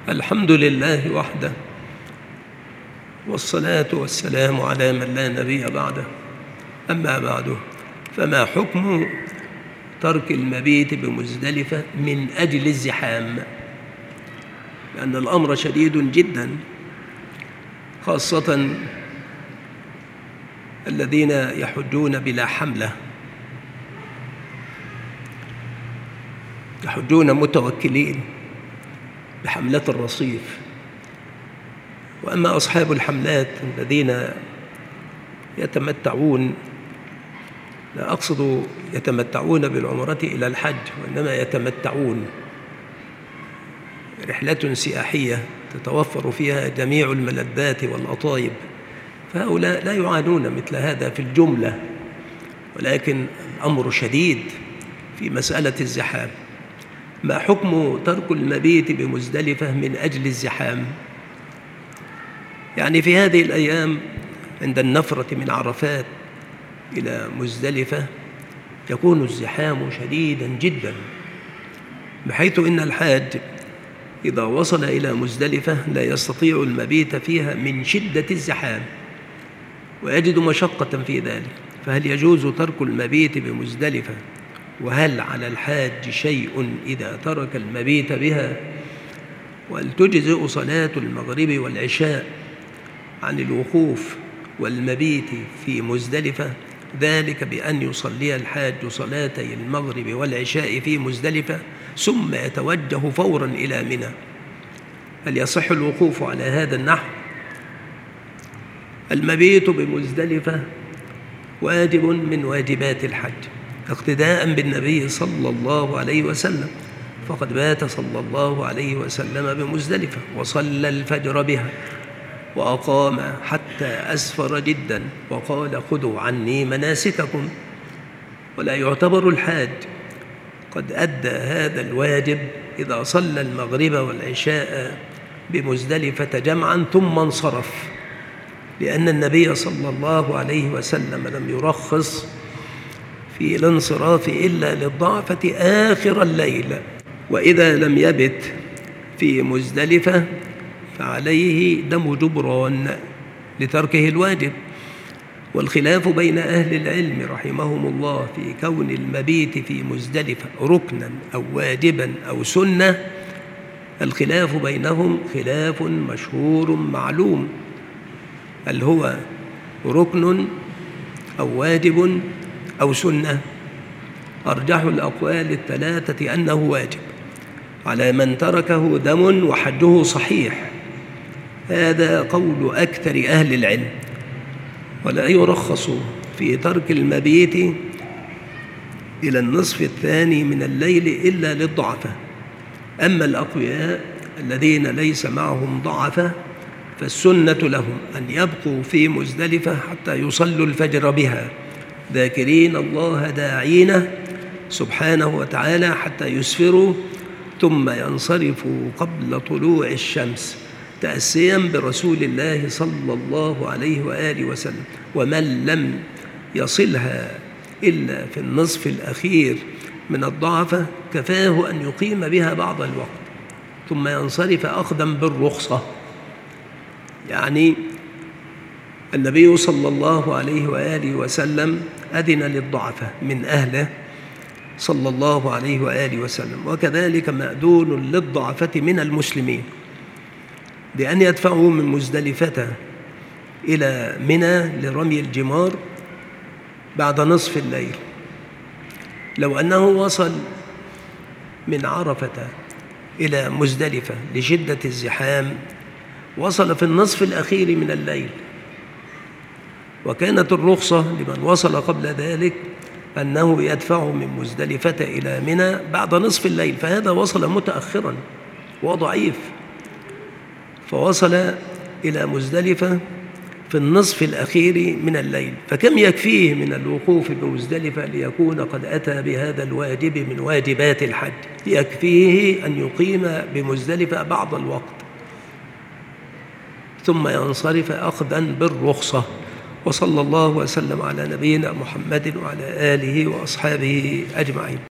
الحمد لله وحده، والصلاة والسلام على من لا نبي بعده. أما بعد، فما حكم ترك المبيت بمزدلفة من أجل الزحام؟ لأن الأمر شديد جدا، خاصة الذين يحجون بلا حملة، يحجون متوكلين بحملة الرصيف. وأما أصحاب الحملات الذين يتمتعون، لا أقصد يتمتعون بالعمرة إلى الحج، وإنما يتمتعون رحلة سياحية تتوفر فيها جميع الملذات والأطايب، فهؤلاء لا يعانون مثل هذا في الجملة، ولكن الأمر شديد في مسألة الزحام. ما حكم ترك المبيت بمزدلفة من أجل الزحام؟ يعني في هذه الأيام عند النفرة من عرفات إلى مزدلفة يكون الزحام شديدا جدا، بحيث إن الحاج إذا وصل إلى مزدلفة لا يستطيع المبيت فيها من شدة الزحام، ويجد مشقة في ذلك. فهل يجوز ترك المبيت بمزدلفة؟ وهل على الحاج شيء إذا ترك المبيت بها؟ وهل تجزئ صلاة المغرب والعشاء عن الوقوف والمبيت في مزدلفة؟ ذلك بأن يصلي الحاج صلاتي المغرب والعشاء في مزدلفة ثم يتوجه فورا إلى منى. هل يصح الوقوف على هذا النحو؟ المبيت بمزدلفة واجب من واجبات الحج اقتداء بالنبي صلى الله عليه وسلم، فقد بات صلى الله عليه وسلم بمزدلفة وصلى الفجر بها وأقام حتى أسفر جدا وقال: خذوا عني مناسككم. ولا يعتبر الحاج قد أدى هذا الواجب إذا صلى المغرب والعشاء بمزدلفة جمعا ثم انصرف، لأن النبي صلى الله عليه وسلم لم يرخص في الانصراف إلا للضعفة آخر الليل. وإذا لم يبت في مزدلفة فعليه دم جبران لتركه الواجب. والخلاف بين أهل العلم رحمهم الله في كون المبيت في مزدلفة ركنا أو واجبا أو سنة، الخلاف بينهم خلاف مشهور معلوم، هل هو ركن أو واجب أو سنة؟ أرجح الأقوال الثلاثة أنه واجب على من تركه دم وحجه صحيح، هذا قول أكثر أهل العلم. ولا يرخص في ترك المبيت إلى النصف الثاني من الليل إلا للضعفة. أما الأقوياء الذين ليس معهم ضعفة فالسنة لهم أن يبقوا في مزدلفة حتى يصلوا الفجر بها ذاكرين الله داعين سبحانه وتعالى حتى يسفروا، ثم ينصرفوا قبل طلوع الشمس تأسيا برسول الله صلى الله عليه وآله وسلم. ومن لم يصلها إلا في النصف الأخير من الضعفة كفاه أن يقيم بها بعض الوقت ثم ينصرف أخذا بالرخصة. يعني النبي صلى الله عليه وآله وسلم أذن للضعفة من أهله صلى الله عليه وآله وسلم، وكذلك مأذون للضعفة من المسلمين بأن يدفعوا من مزدلفة إلى منى لرمي الجمار بعد نصف الليل. لو أنه وصل من عرفة إلى مزدلفة لشدة الزحام وصل في النصف الأخير من الليل، وكانت الرخصة لمن وصل قبل ذلك أنه يدفع من مزدلفة إلى منى بعد نصف الليل، فهذا وصل متأخرا وضعيف، فوصل إلى مزدلفة في النصف الأخير من الليل. فكم يكفيه من الوقوف بمزدلفة ليكون قد أتى بهذا الواجب من واجبات الحج؟ يكفيه أن يقيم بمزدلفة بعض الوقت ثم ينصرف أخذا بالرخصة. وصلى الله وسلم على نبينا محمد وعلى آله وأصحابه أجمعين.